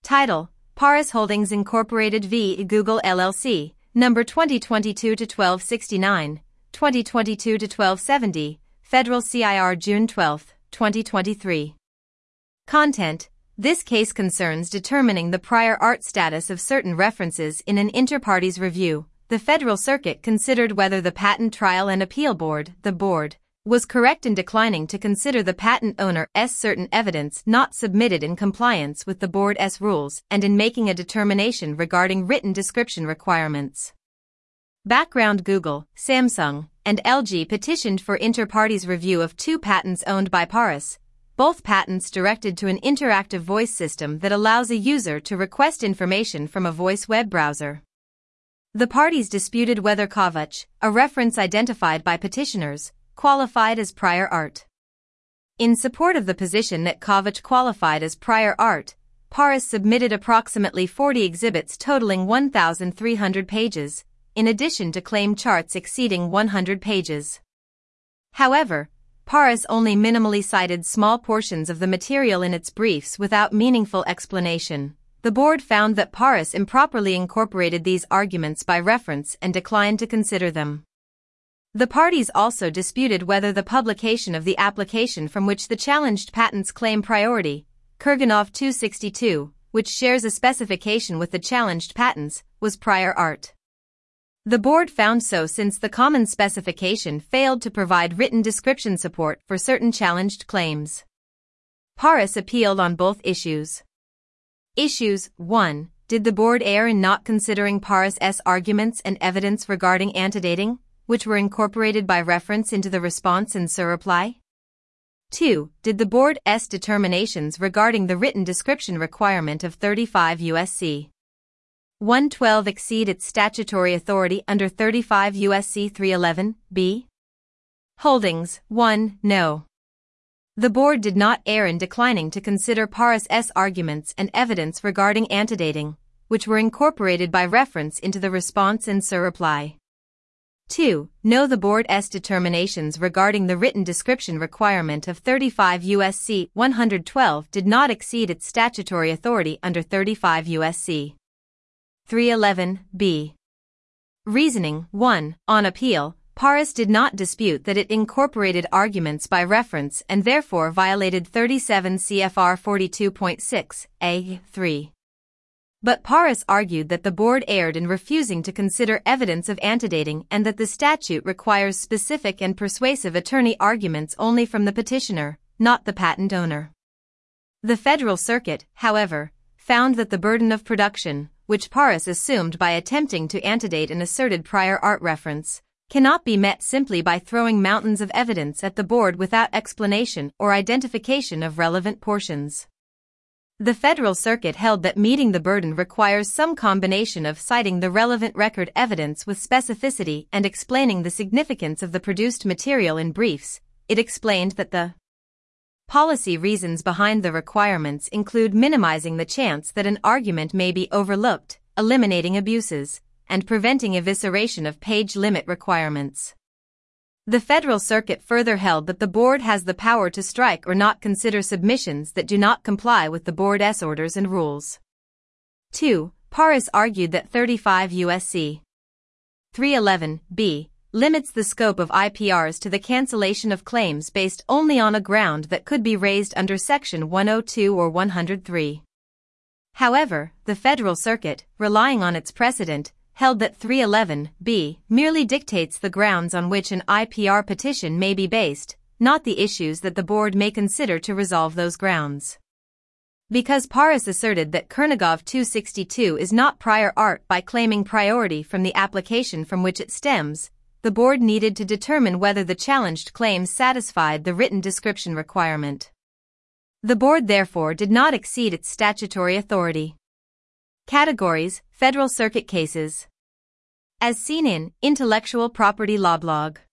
Title: Paris Holdings Incorporated v. Google LLC, Number 2022-1269, 2022-1270, Federal CIR June 12, 2023. Content: This case concerns determining the prior art status of certain references in an inter-parties review. The Federal Circuit considered whether the Patent Trial and Appeal Board, the board, was correct in declining to consider the patent owner's certain evidence not submitted in compliance with the board's rules and in making a determination regarding written description requirements. Background: Google, Samsung, and LG petitioned for inter-parties review of two patents owned by Paris, both patents directed to an interactive voice system that allows a user to request information from a voice web browser. The parties disputed whether Kavach, a reference identified by petitioners, qualified as prior art. In support of the position that Kavach qualified as prior art, Paris submitted approximately 40 exhibits totaling 1,300 pages, in addition to claim charts exceeding 100 pages. However, Paris only minimally cited small portions of the material in its briefs without meaningful explanation. The board found that Paris improperly incorporated these arguments by reference and declined to consider them. The parties also disputed whether the publication of the application from which the challenged patents claim priority, Kurganov 262, which shares a specification with the challenged patents, was prior art. The board found so since the common specification failed to provide written description support for certain challenged claims. Paris appealed on both issues. Issues: 1. Did the board err in not considering Paris's arguments and evidence regarding antedating, which were incorporated by reference into the response and surreply? 2. Did the board's determinations regarding the written description requirement of 35 U.S.C. 112 exceed its statutory authority under 35 U.S.C. 311, b? Holdings: 1. No. The board did not err in declining to consider Paris's arguments and evidence regarding antedating, which were incorporated by reference into the response and surreply. 2. No. The board's determinations regarding the written description requirement of 35 U.S.C. 112 did not exceed its statutory authority under 35 U.S.C. 311, b. Reasoning: 1. On appeal, Paris did not dispute that it incorporated arguments by reference and therefore violated 37 CFR 42.6, a. 3. But Paris argued that the board erred in refusing to consider evidence of antedating and that the statute requires specific and persuasive attorney arguments only from the petitioner, not the patent owner. The Federal Circuit, however, found that the burden of production, which Paris assumed by attempting to antedate an asserted prior art reference, cannot be met simply by throwing mountains of evidence at the board without explanation or identification of relevant portions. The Federal Circuit held that meeting the burden requires some combination of citing the relevant record evidence with specificity and explaining the significance of the produced material in briefs. It explained that the policy reasons behind the requirements include minimizing the chance that an argument may be overlooked, eliminating abuses, and preventing evisceration of page limit requirements. The Federal Circuit further held that the board has the power to strike or not consider submissions that do not comply with the board's orders and rules. 2. Paris argued that 35 U.S.C. 311, b. limits the scope of IPRs to the cancellation of claims based only on a ground that could be raised under Section 102 or 103. However, the Federal Circuit, relying on its precedent, held that 311(b) merely dictates the grounds on which an IPR petition may be based, not the issues that the board may consider to resolve those grounds. Because Paris asserted that Kurganov 262 is not prior art by claiming priority from the application from which it stems, the board needed to determine whether the challenged claims satisfied the written description requirement. The board therefore did not exceed its statutory authority. Categories: Federal Circuit cases. As seen in Intellectual Property Law Blog.